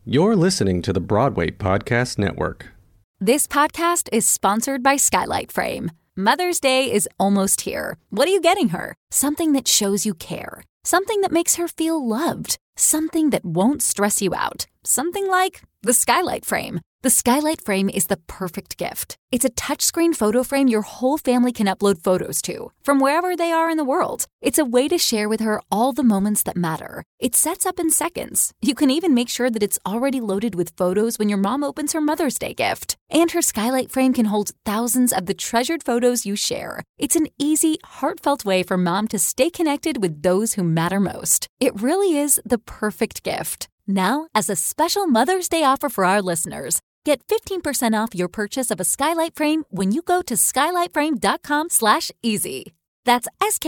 You're listening to the Broadway Podcast Network. This podcast is sponsored by Skylight Frame. Mother's Day is almost here. What are you getting her? Something that shows you care. Something that makes her feel loved. Something that won't stress you out. Something like the Skylight Frame. The Skylight Frame is the perfect gift. It's a touchscreen photo frame your whole family can upload photos to, from wherever they are in the world. It's a way to share with her all the moments that matter. It sets up in seconds. You can even make sure that it's already loaded with photos when your mom opens her Mother's Day gift. And her Skylight Frame can hold thousands of the treasured photos you share. It's an easy, heartfelt way for mom to stay connected with those who matter most. It really is the perfect gift. Now, as a special Mother's Day offer for our listeners, get 15% off your purchase of a Skylight Frame when you go to skylightframe.com/easy. That's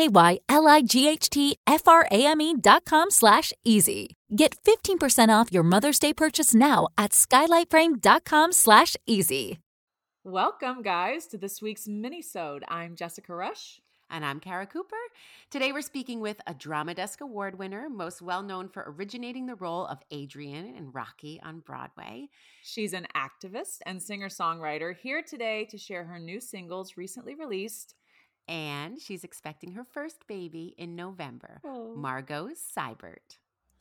SKYLIGHTFRAME.com/easy. Get 15% off your Mother's Day purchase now at skylightframe.com/easy. Welcome, guys, to this week's mini-sode. I'm Jessica Rush. And I'm Kara Cooper. Today we're speaking with a Drama Desk Award winner, most well-known for originating the role of Adrian in Rocky on Broadway. She's an activist and singer-songwriter here today to share her new singles recently released. And she's expecting her first baby in November, Margot Seibert.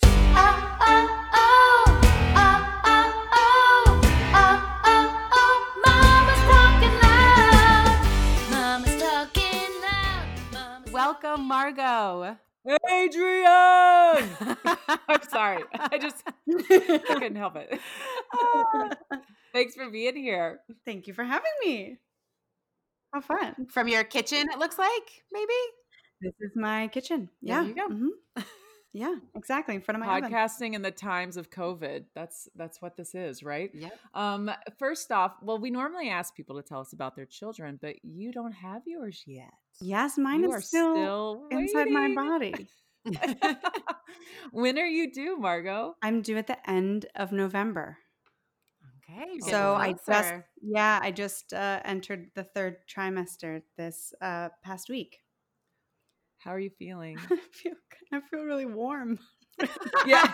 Welcome, Margot. Adrian! I'm sorry. I couldn't help it. Thanks for being here. Thank you for having me. How fun. From your kitchen, it looks like, maybe? This is my kitchen. There Yeah. you go. Mm-hmm. Yeah, exactly. In front of my oven. Podcasting in the times of COVID. That's what this is, right? Yeah. First off, well, we normally ask people to tell us about their children, but you don't have yours yet. Yes, mine You is are still inside my waiting. body. When are you due, Margot? I'm due at the end of November. Okay. you're So getting I closer. just entered the third trimester this past week. How are you feeling? I feel really warm. Yeah.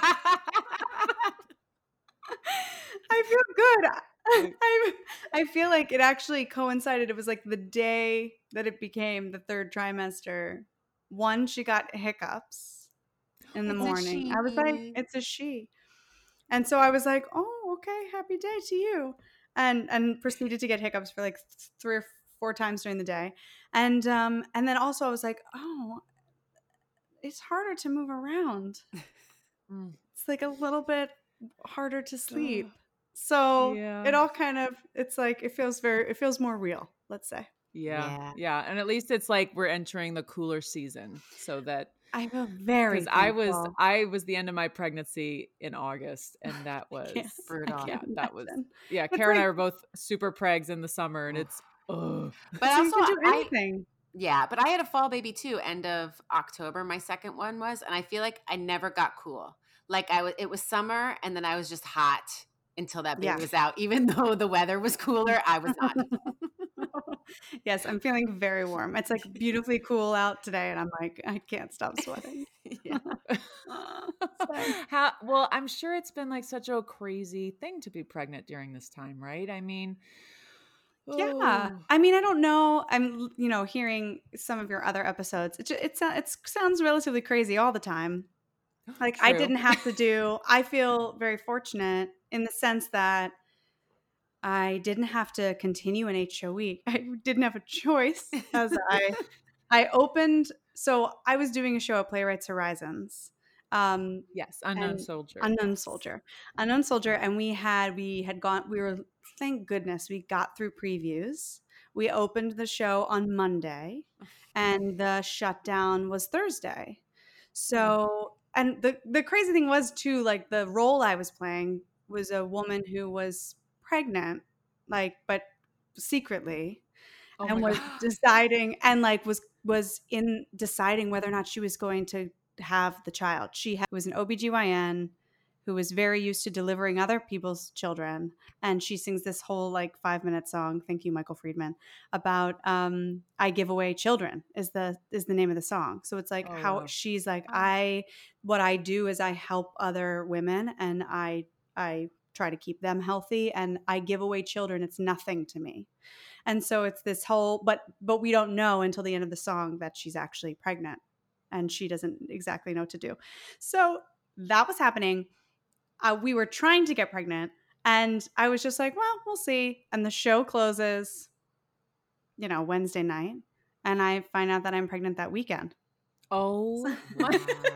I feel good. I feel like it actually coincided. It was like the day that it became the third trimester. One, she got hiccups in the It's a morning. I was like, she. it's a she. And so I was like, oh, okay, happy day to you. And proceeded to get hiccups for like 3 or 4 times during the day. And then also I was like, oh, it's harder to move around. It's like a little bit harder to sleep. So Yeah. it all kind of, it's like, it feels more real, let's say. Yeah. And at least it's like we're entering the cooler season, so that I feel very because I was the end of my pregnancy in August, and that was brutal. Yeah, that was It's Kara and I like- were both super pregs in the summer, and it's But So also, you can do anything. but I had a fall baby too, end of October. My second one was, and I feel like I never got cool. Like it was summer, and then I was just hot until that baby was out. Even though the weather was cooler, I was not. Yes, I'm feeling very warm. It's like beautifully cool out today, and I'm like, I can't stop sweating. Yeah. Well, I'm sure it's been like such a crazy thing to be pregnant during this time, right? I mean, Yeah. I mean, I don't know. I'm, hearing some of your other episodes. It sounds relatively crazy all the time. Like I True. didn't have to I feel very fortunate in the sense that I didn't have to continue an 8-show week. I didn't have a choice as I opened. So I was doing a show at Playwrights Horizons. Yes, Unknown Soldier. Unknown Soldier. And we were, thank goodness we got through previews. We opened the show on Monday and the shutdown was Thursday. So, and the crazy thing was too, like the role I was playing was a woman who was pregnant, like, but secretly, and was deciding, and like was in deciding whether or not she was going to have the child. She was an OBGYN who was very used to delivering other people's children. And she sings this whole like 5-minute song, thank you, Michael Friedman, about I give away children is the name of the song. So it's like she's like, what I do is I help other women and I I try to keep them healthy, and I give away children. It's nothing to me. And so it's this whole, but we don't know until the end of the song that she's actually pregnant, and she doesn't exactly know what to do. So that was happening. We were trying to get pregnant, and I was just like, well, we'll see. And the show closes, Wednesday night, and I find out that I'm pregnant that weekend. Oh my.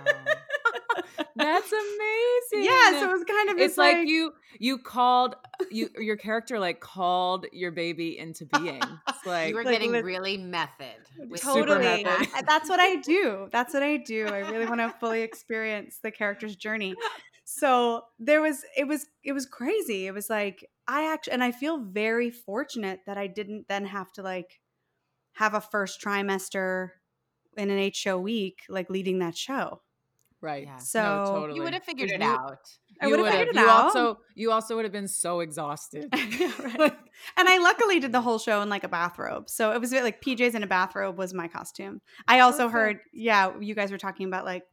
That's amazing. Yeah, so it was kind of it's like you called your character like called your baby into being. It's like you were getting really method. Totally. That's what I do. I really want to fully experience the character's journey. So it was crazy. It was like and I feel very fortunate that I didn't then have to like have a first trimester in an 8-show week, like leading that show. Right. Yeah. So no, totally. You would have figured it out. I would have figured it out. You also would have been so exhausted. Yeah, right. And I luckily did the whole show in like a bathrobe. So it was a bit like PJs in a bathrobe was my costume. I also heard, you guys were talking about like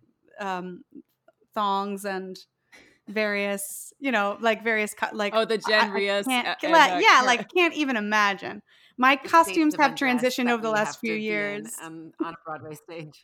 thongs and various, various like the Jen Rios. Can't even imagine. My costumes have transitioned over the last few years on a Broadway stage.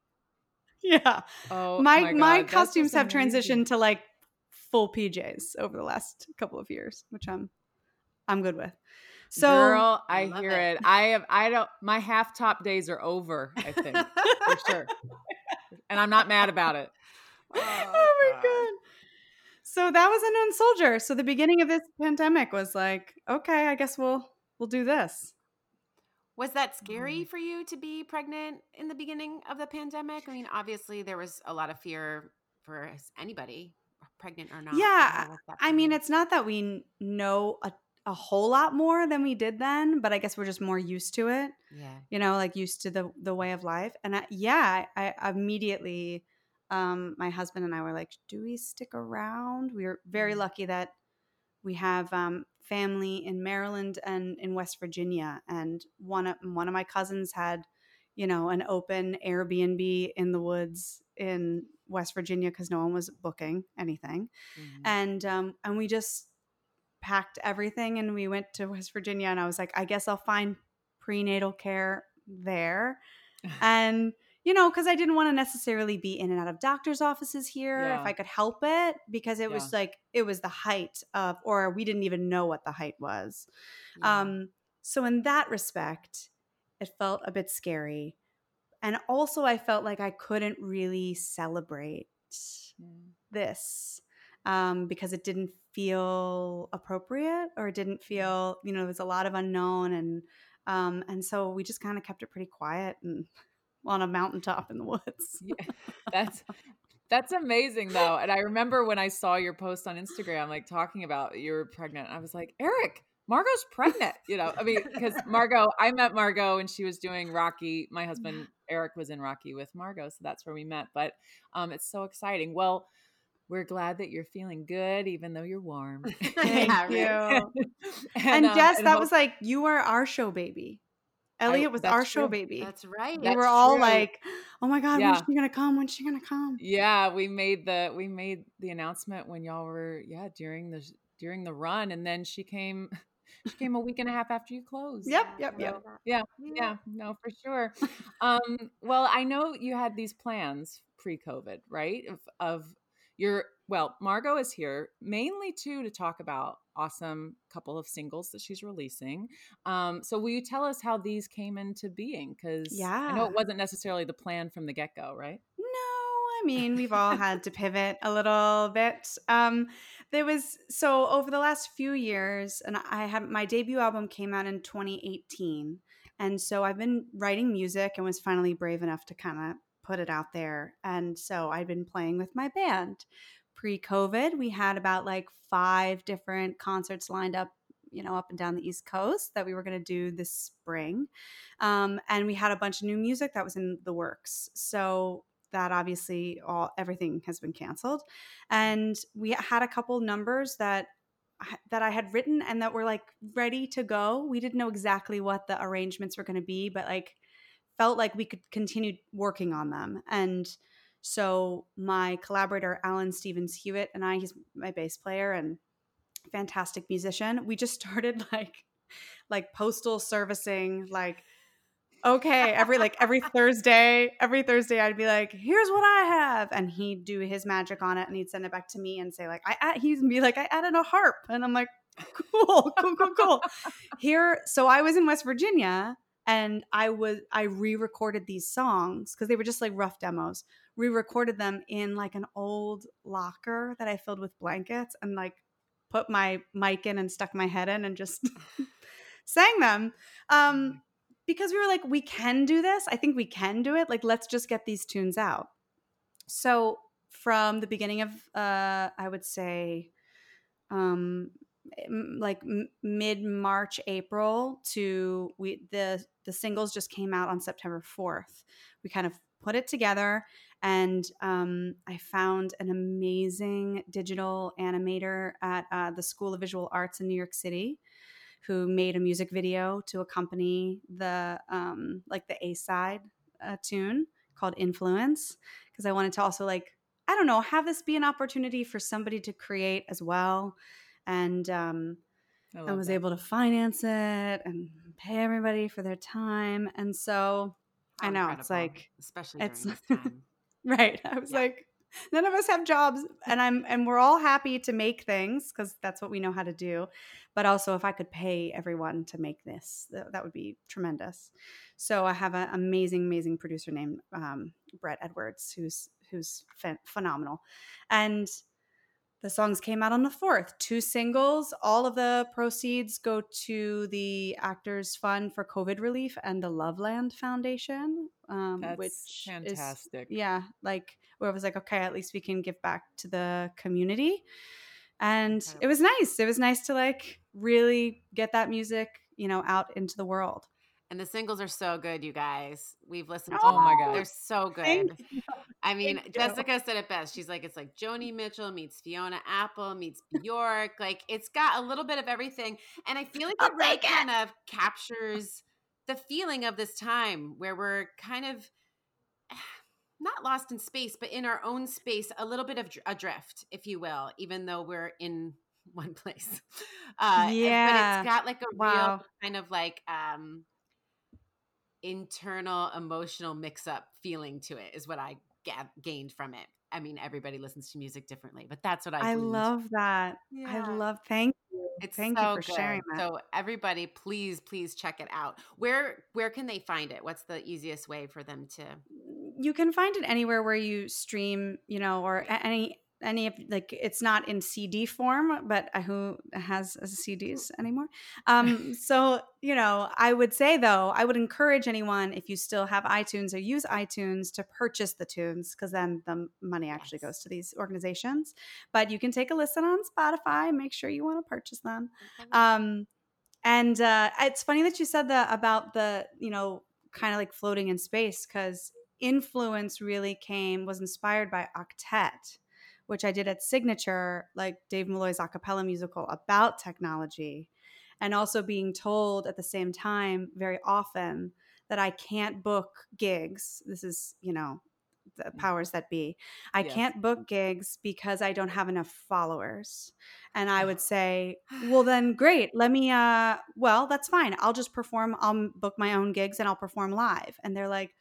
Yeah. Oh my costumes have transitioned to like full PJs over the last couple of years, which I'm good with. So girl, I hear it. My half top days are over, I think. For sure. And I'm not mad about it. Oh my God. So that was Unknown Soldier. So the beginning of this pandemic was like, okay, I guess we'll do this. Was that scary for you to be pregnant in the beginning of the pandemic? I mean, obviously there was a lot of fear for anybody, pregnant or not. Yeah. I mean, it's not that we know a whole lot more than we did then, but I guess we're just more used to it. Yeah. Like used to the way of life. And I immediately, my husband and I were like, do we stick around? We were very lucky that we have family in Maryland and in West Virginia, and one of my cousins had, an open Airbnb in the woods in West Virginia because no one was booking anything, and we just packed everything and we went to West Virginia, and I was like, I guess I'll find prenatal care there, and. Because I didn't want to necessarily be in and out of doctor's offices here if I could help it, because it was like, it was the height of, or we didn't even know what the height was. Yeah. So in that respect, it felt a bit scary. And also I felt like I couldn't really celebrate this because it didn't feel appropriate, or it didn't feel, there was a lot of unknown. And so we just kind of kept it pretty quiet and on a mountaintop in the woods. Yeah, that's amazing though. And I remember when I saw your post on Instagram, like talking about you were pregnant, I was like, Eric, Margot's pregnant. Because I met Margot and she was doing Rocky. My husband, Eric, was in Rocky with Margot. So that's where we met. But it's so exciting. Well, we're glad that you're feeling good, even though you're warm. Thank you. And Jess, that was like, you were our show baby. Elliot was our show baby. That's right. We were all like, "Oh my God, when's she gonna come? When's she gonna come?" Yeah, we made the announcement when y'all were during the run, and then she came a week and a half after you closed. Yep. Yeah. No, for sure. Well, I know you had these plans pre-COVID, right? Margot is here mainly to talk about awesome couple of singles that she's releasing. So will you tell us how these came into being? Because I know it wasn't necessarily the plan from the get-go, right? No, I mean, we've all had to pivot a little bit. So over the last few years, and my debut album came out in 2018. And so I've been writing music and was finally brave enough to kind of put it out there. And so I've been playing with my band. Pre-COVID, we had about like 5 different concerts lined up, up and down the East Coast that we were going to do this spring. And we had a bunch of new music that was in the works. So that obviously everything has been canceled. And we had a couple numbers that I had written and that were like ready to go. We didn't know exactly what the arrangements were going to be, but like felt like we could continue working on them. And So my collaborator, Alan Stevens Hewitt, and he's my bass player and fantastic musician. We just started like postal servicing, like, okay, every Thursday I'd be like, here's what I have. And he'd do his magic on it and he'd send it back to me and say like, he'd be like, I added a harp. And I'm like, cool. So I was in West Virginia and I re-recorded these songs because they were just like rough demos, re-recorded them in like an old locker that I filled with blankets and like put my mic in and stuck my head in and just sang them. Because we were like, we can do this. I think we can do it. Like, let's just get these tunes out. So from the beginning of, I would say, like mid-March, April to the singles just came out on September 4th. We kind of put it together and I found an amazing digital animator at the School of Visual Arts in New York City who made a music video to accompany the like the A-side tune called Influence, because I wanted to also like, I don't know, have this be an opportunity for somebody to create as well. And I was able to finance it and pay everybody for their time. And so I know incredible. It's like, especially during this time. Right. I was like, none of us have jobs and we're all happy to make things because that's what we know how to do. But also if I could pay everyone to make this, that would be tremendous. So I have an amazing producer named Brett Edwards, who's phenomenal. And the songs came out on the 4th, 2 singles. All of the proceeds go to the Actors Fund for COVID relief and the Loveland Foundation, which fantastic. Like where I was like, okay, at least we can give back to the community. And it was nice. It was nice to like really get that music, out into the world. And the singles are so good, you guys. We've listened to them. Oh my God. They're so good. I mean, Jessica said it best. She's like, it's like Joni Mitchell meets Fiona Apple meets Bjork. Like, it's got a little bit of everything. And I feel like it kind of captures the feeling of this time where we're kind of not lost in space, but in our own space, a little bit of adrift, if you will, even though we're in one place. But it's got like a real kind of like internal emotional mix-up feeling to it is what I gained from it. I mean, everybody listens to music differently, but that's what I love that. Yeah. Thank you. Thank you for sharing that. So everybody, please check it out. Where can they find it? What's the easiest way for them to? You can find it anywhere where you stream, or any of, like, it's not in CD form, but who has CDs anymore? So, I would say though, I would encourage anyone, if you still have iTunes or use iTunes, to purchase the tunes, because then the money actually goes to these organizations. But you can take a listen on Spotify, make sure you want to purchase them. And it's funny that you said that about the, kind of like floating in space, because Influence really was inspired by Octet, which I did at Signature, like Dave Malloy's a cappella musical about technology, and also being told at the same time very often that I can't book gigs. This is, the powers that be. I can't book gigs because I don't have enough followers. And I would say, well, then great. Let me, well, that's fine. I'll just perform. I'll book my own gigs and I'll perform live. And they're like,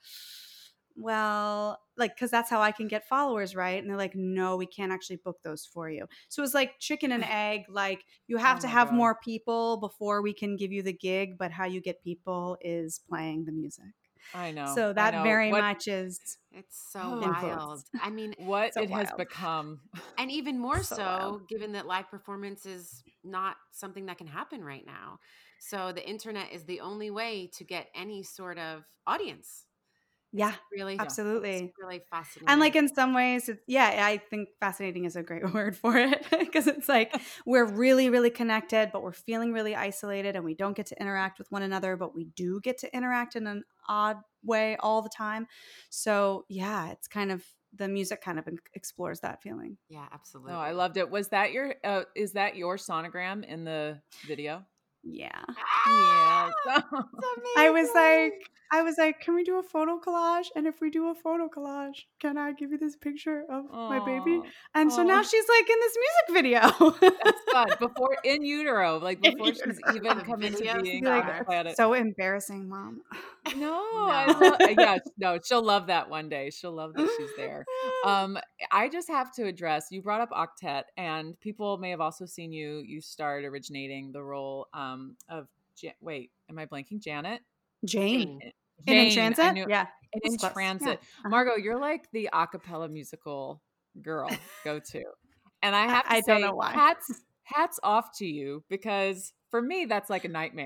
well, like, because that's how I can get followers, right? And they're like, no, we can't actually book those for you. So it was like chicken and egg. Like, you have to have more people before we can give you the gig, but how you get people is playing the music. I know. So that very much is. It's so wild. I mean, what it has become. And even more so given that live performance is not something that can happen right now. So the internet is the only way to get any sort of audience. Yeah, really, absolutely. It's really fascinating. And like in some ways, I think fascinating is a great word for it, because it's like we're really, really connected, but we're feeling really isolated and we don't get to interact with one another, but we do get to interact in an odd way all the time. So yeah, it's kind of, the music kind of explores that feeling. Yeah, absolutely. Oh, I loved it. Was that is that your sonogram in the video? Yeah. Yeah. I was like, I was like, can we do a photo collage? And if we do a photo collage, can I give you this picture of my baby? And so now she's like in this music video. That's fun. Before in utero, like In before she's even come into videos being Be on like, the planet. so embarrassing, Mom. No, No. no, she'll love that one day. She'll love that she's there. I just have to address, you brought up Octet, and people may have also seen you start originating the role of wait, am I blanking? Janet? Jane. Jane, In Transit? I knew, Yeah. in Close. Transit. Yeah. Margot, you're like the a cappella musical girl go-to. And I have to I say, don't know why. hats off to you, because for me, that's like a nightmare.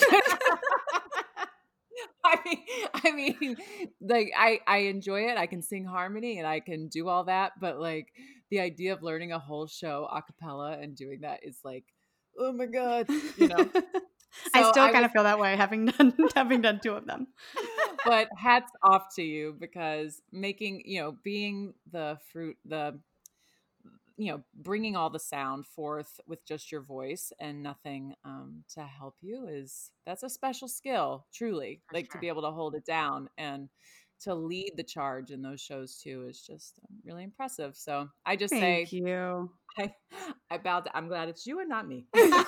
I mean, like I enjoy it. I can sing harmony and I can do all that, but like the idea of learning a whole show a cappella and doing that is like, oh my God, you know. I So still kind of feel that way having done two of them. But hats off to you, because making, being the fruit, bringing all the sound forth with just your voice and nothing to help you, that's a special skill, truly. For Like sure. to be able to hold it down and to lead the charge in those shows too is just really impressive. So I just Thank say, you. I bowed. I'm glad it's you and not me.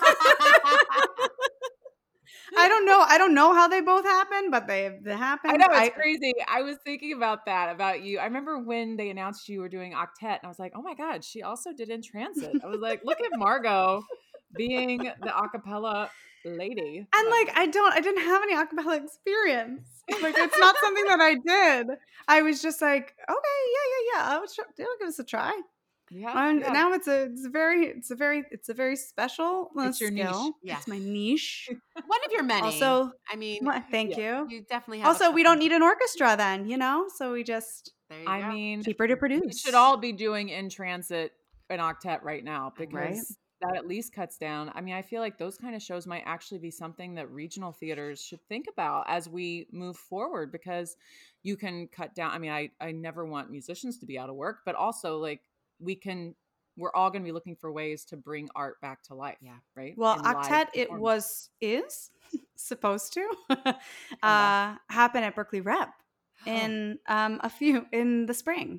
I don't know how they both happened, but they happened. I know, it's crazy. I was thinking about that, about you. I remember when they announced you were doing Octet, and I was like, oh my God, she also did In Transit. I was like, look at Margot being the acapella lady. And like I didn't have any acapella experience. Like it's not something that I did. I was just like, okay, yeah. I'll give this a try. Yeah. Now it's a very special It's your skill. niche. Yeah. It's my niche. One of your many. Also, I mean, thank you. You definitely have. Also, we don't need an orchestra then, so we just There you go. mean, cheaper to produce. we should all be doing In Transit and Octet right now, because that at least cuts down. I mean, I feel like those kind of shows might actually be something that regional theaters should think about as we move forward, because you can cut down. I mean, I never want musicians to be out of work, but also like we're all going to be looking for ways to bring art back to life. Yeah. Right. Well, In live Octet is supposed to back. happen at Berkeley Rep in in the spring.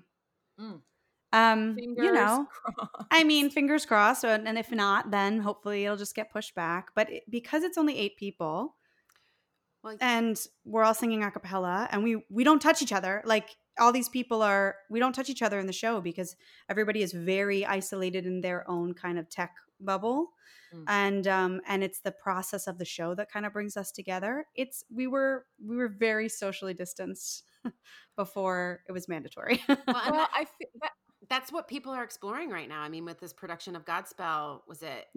Fingers crossed. I mean, fingers crossed. And if not, then hopefully it'll just get pushed back. But because it's only 8 people, and we're all singing a cappella, and we don't touch each other. Like all these people we don't touch each other in the show because everybody is very isolated in their own kind of tech bubble. And it's the process of the show that kind of brings us together. We were very socially distanced before it was mandatory. Well, I feel that's what people are exploring right now. I mean, with this production of Godspell, was it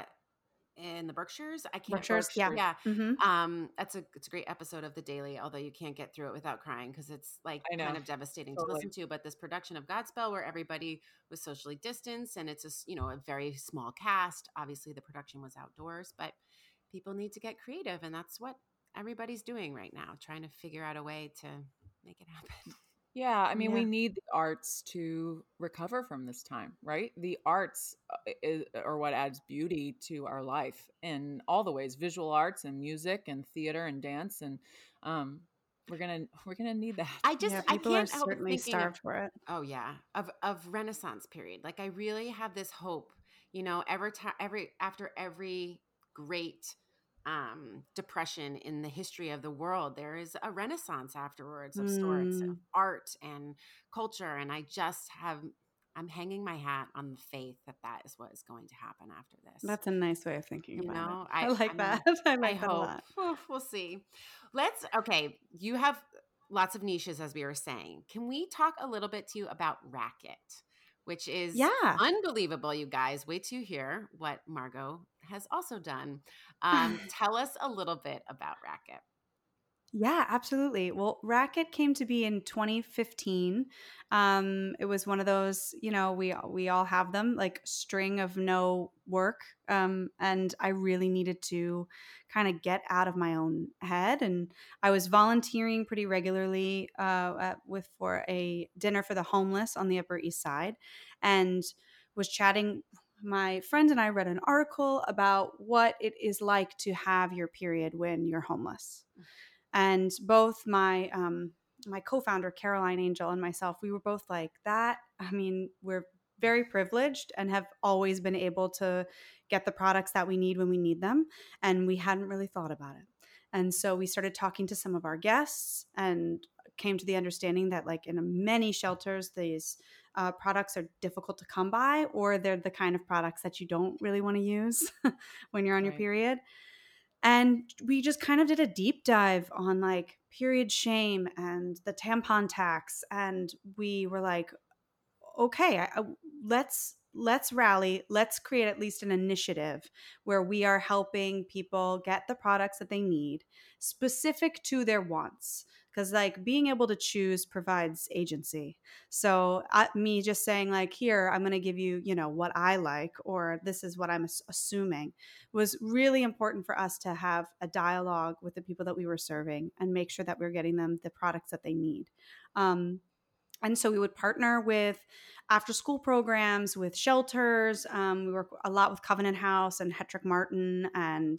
in the Berkshires? Berkshires, yeah. Mm-hmm. It's a great episode of The Daily, although you can't get through it without crying because it's like kind of devastating to listen to. But this production of Godspell, where everybody was socially distanced, and it's a very small cast. Obviously, the production was outdoors, but people need to get creative, and that's what everybody's doing right now, trying to figure out a way to make it happen. Yeah, I mean, we need the arts to recover from this time, right? The arts are what adds beauty to our life in all the ways: visual arts and music and theater and dance, and we're gonna need that. People can't are certainly starved for it. Oh yeah, of Renaissance period. Like I really have this hope. After every great depression in the history of the world, there is a renaissance afterwards of sorts of art and culture, and I'm hanging my hat on the faith that is what is going to happen after this. That's a nice way of thinking about it. I like that. I like that a lot. We'll see. You have lots of niches, as we were saying. Can we talk a little bit too about Racket, which is unbelievable, you guys. Wait till you hear what Margot has also done. Tell us a little bit about Racket. Yeah, absolutely. Well, Racket came to be in 2015. It was one of those, we all have them, like string of no work. And I really needed to kind of get out of my own head. And I was volunteering pretty regularly for a dinner for the homeless on the Upper East Side, and was chatting. My friend and I read an article about what it is like to have your period when you're homeless. And both my my co-founder Caroline Angel and myself, we were both like that. I mean, we're very privileged and have always been able to get the products that we need when we need them, and we hadn't really thought about it. And so we started talking to some of our guests and came to the understanding that, like, in many shelters, these products are difficult to come by, or they're the kind of products that you don't really want to use when you're on your period. And we just kind of did a deep dive on like period shame and the tampon tax. And we were like, okay, let's rally, let's create at least an initiative where we are helping people get the products that they need specific to their wants, because like being able to choose provides agency. So me just saying like, here, I'm going to give you, you know, what I like, or this is what I'm assuming, was really important for us to have a dialogue with the people that we were serving and make sure that we're getting them the products that they need. And so we would partner with after school programs, with shelters. We work a lot with Covenant House and Hetrick Martin and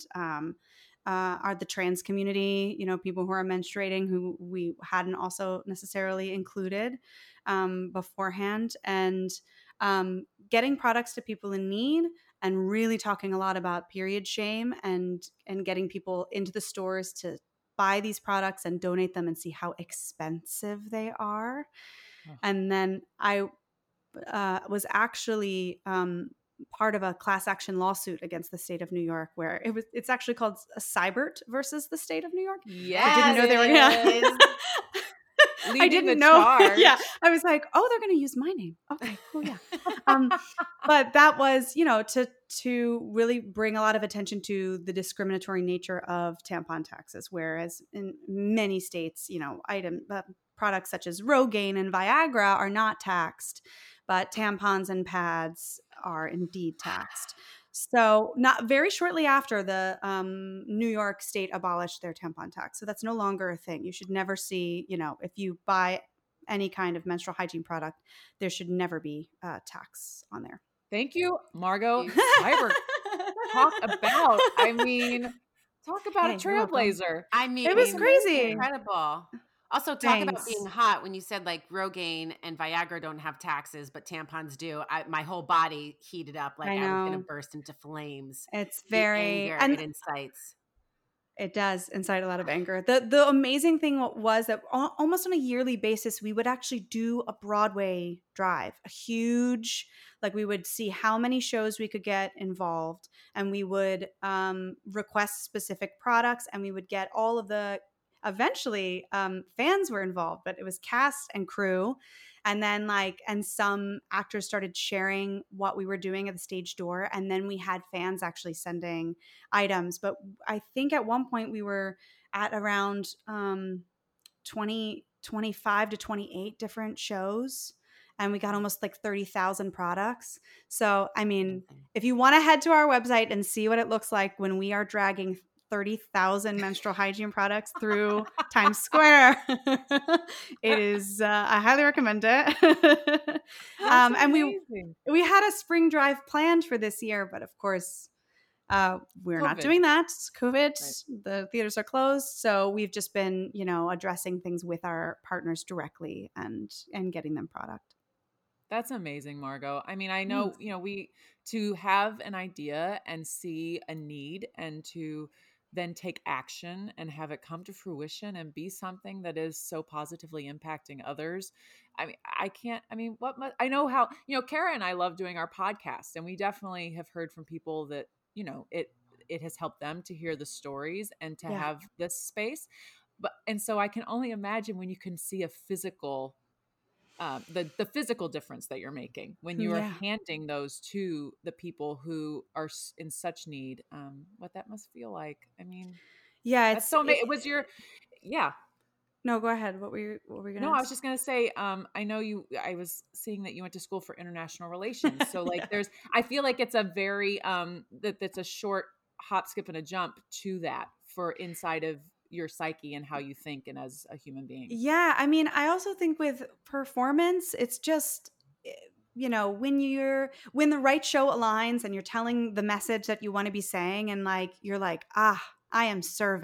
are the trans community, you know, people who are menstruating who we hadn't also necessarily included beforehand. And getting products to people in need, and really talking a lot about period shame and getting people into the stores to buy these products and donate them and see how expensive they are. And then I was actually part of a class action lawsuit against the state of New York, where it's actually called a Cybert versus the state of New York. Yeah, I didn't know they were. Yeah. I didn't know. Charge. Yeah, I was like, oh, they're going to use my name. Okay, cool, yeah. But that was, you know, to really bring a lot of attention to the discriminatory nature of tampon taxes, whereas in many states, you know, products such as Rogaine and Viagra are not taxed, but tampons and pads are indeed taxed. So not very shortly after, the New York state abolished their tampon tax. So that's no longer a thing. You should never see, you know, if you buy any kind of menstrual hygiene product, there should never be tax on there. Thank you, Margot. Cyber. Talk about a trailblazer. I mean, it was crazy. Incredible. Also, talk about being hot. When you said like Rogaine and Viagra don't have taxes, but tampons do, my whole body heated up like I was going to burst into flames. It's very the anger it incites. It does incite a lot of anger. The amazing thing was that almost on a yearly basis, we would actually do a Broadway drive, a huge, like we would see how many shows we could get involved, and we would request specific products, and we would get all of the, eventually fans were involved, but it was cast and crew. And then and some actors started sharing what we were doing at the stage door. And then we had fans actually sending items. But I think at one point we were at around 25 to 28 different shows. And we got almost like 30,000 products. So, I mean, if you want to head to our website and see what it looks like when we are dragging 30,000 menstrual hygiene products through Times Square. It is, I highly recommend it. And we had a spring drive planned for this year, but of course, we're not doing that. It's COVID, right. The theaters are closed. So we've just been, you know, addressing things with our partners directly and getting them product. That's amazing, Margot. I mean, I know, you know, to have an idea and see a need and to then take action and have it come to fruition and be something that is so positively impacting others. I mean, I know how, you know, Kara and I love doing our podcast, and we definitely have heard from people that, you know, it has helped them to hear the stories and to have this space. And so I can only imagine when you can see a physical the physical difference that you're making when you are handing those to the people who are in such need, what that must feel like. I mean, it's so amazing. It was your, No, go ahead. What were you going to No, I was just going to say, I know I was seeing that you went to school for international relations. So like I feel like it's a very, that's a short hop, skip, and a jump to that for inside of your psyche and how you think and as a human being. Yeah. I mean, I also think with performance, it's just, you know, when the right show aligns and you're telling the message that you want to be saying, and like, you're like, I am serving.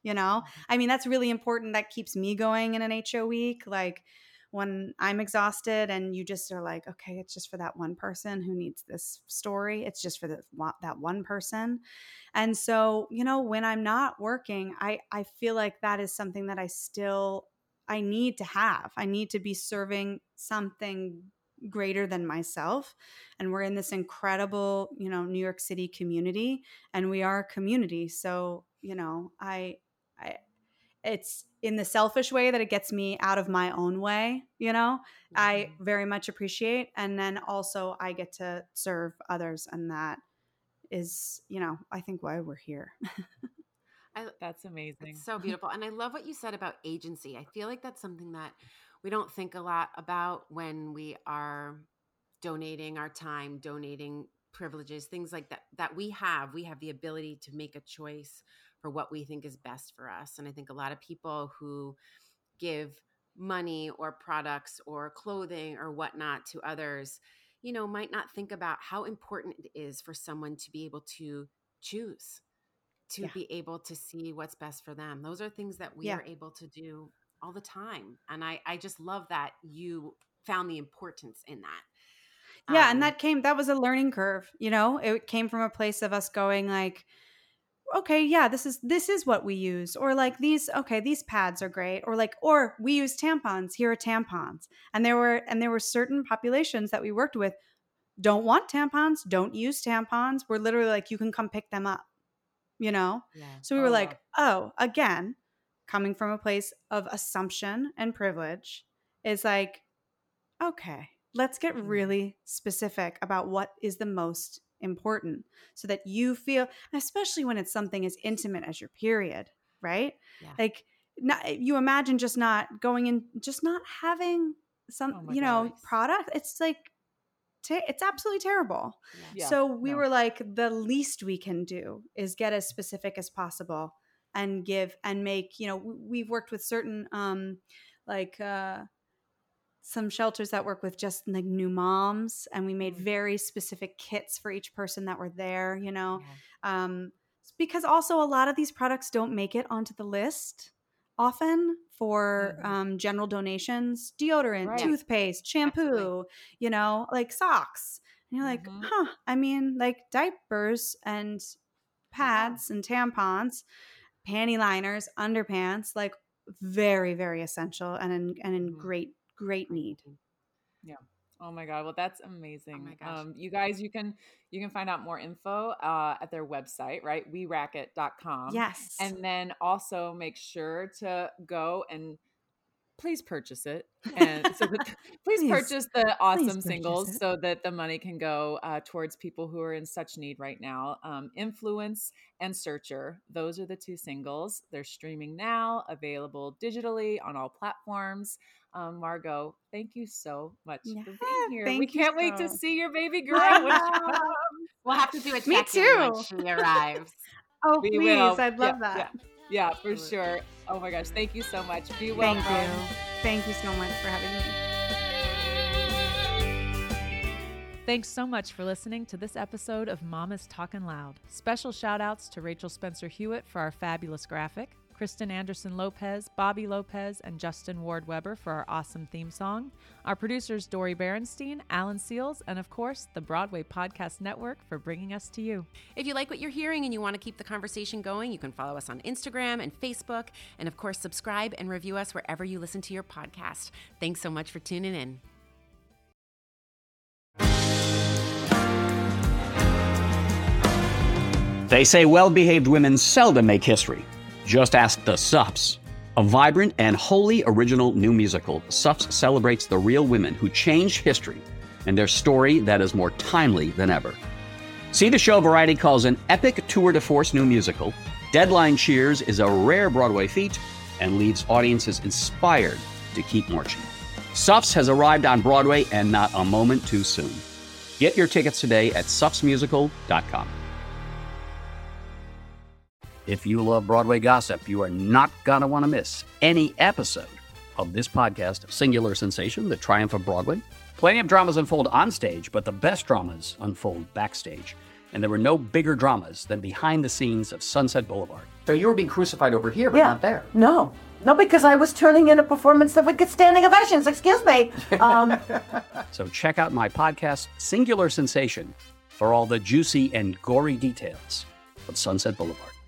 you know? I mean, that's really important. That keeps me going in an HO week. Like when I'm exhausted and you just are like, okay, it's just for that one person who needs this story. It's just for that one person. And so, you know, when I'm not working, I feel like that is something that I need to have. I need to be serving something greater than myself. And we're in this incredible, you know, New York City community, and we are a community. So, you know, it's in the selfish way that it gets me out of my own way, you know, I very much appreciate. And then also I get to serve others. And that is, you know, I think why we're here. That's amazing. It's so beautiful. And I love what you said about agency. I feel like that's something that we don't think a lot about when we are donating our time, donating privileges, things like that we have the ability to make a choice for what we think is best for us. And I think a lot of people who give money or products or clothing or whatnot to others, you know, might not think about how important it is for someone to be able to choose, to be able to see what's best for them. Those are things that we are able to do all the time. And I just love that you found the importance in that. Yeah. And that was a learning curve, you know, it came from a place of us going like, okay, yeah, this is what we use. Or like these pads are great. Or we use tampons. Here are tampons. And there were certain populations that we worked with don't want tampons, don't use tampons. We're literally like, you can come pick them up, you know? Yeah. So we were like, again, coming from a place of assumption and privilege is like, okay, let's get really specific about what is the most important so that you feel, especially when it's something as intimate as your period, right? Yeah. Like you imagine just not going in, just not having some, you know, product. It's like, it's absolutely terrible. Yeah. So we were like, the least we can do is get as specific as possible and give and make, you know, we've worked with certain, some shelters that work with just like new moms, and we made very specific kits for each person that were there, you know, because also a lot of these products don't make it onto the list often for general donations, deodorant, toothpaste, shampoo, you know, like socks. And you're like, I mean, like diapers and pads and tampons, panty liners, underpants, like very, very essential and in great need. Yeah. Oh my God. Well, that's amazing. Oh my gosh. You guys, you can find out more info at their website, right? WeRacket.com. Yes. And then also make sure to go and please purchase it. And so please purchase the awesome singles so that the money can go towards people who are in such need right now. Influence and Searcher. Those are the two singles. They're streaming now, available digitally on all platforms. Margot, thank you so much for being here. We can't wait to see your baby girl. We'll have to do a check-in when she arrives. Oh, please. Will. I'd love that. Yeah, for sure. Oh my gosh. Thank you so much. Be well. Thank you so much for having me. Thanks so much for listening to this episode of Mama's Talkin' Loud. Special shout outs to Rachel Spencer Hewitt for our fabulous graphic, Kristen Anderson Lopez, Bobby Lopez, and Justin Ward Weber for our awesome theme song, our producers Dori Berenstein, Alan Seals, and of course, the Broadway Podcast Network for bringing us to you. If you like what you're hearing and you want to keep the conversation going, you can follow us on Instagram and Facebook, and of course, subscribe and review us wherever you listen to your podcast. Thanks so much for tuning in. They say well-behaved women seldom make history. Just ask the Suffs. A vibrant and wholly original new musical, Suffs celebrates the real women who changed history and their story that is more timely than ever. See the show Variety calls an epic tour de force new musical. Deadline cheers is a rare Broadway feat and leaves audiences inspired to keep marching. Suffs has arrived on Broadway and not a moment too soon. Get your tickets today at suffsmusical.com. If you love Broadway gossip, you are not going to want to miss any episode of this podcast, Singular Sensation, The Triumph of Broadway. Plenty of dramas unfold on stage, but the best dramas unfold backstage. And there were no bigger dramas than behind the scenes of Sunset Boulevard. So you were being crucified over here, but not there. No, because I was turning in a performance that would get standing ovations. Excuse me. So check out my podcast, Singular Sensation, for all the juicy and gory details of Sunset Boulevard.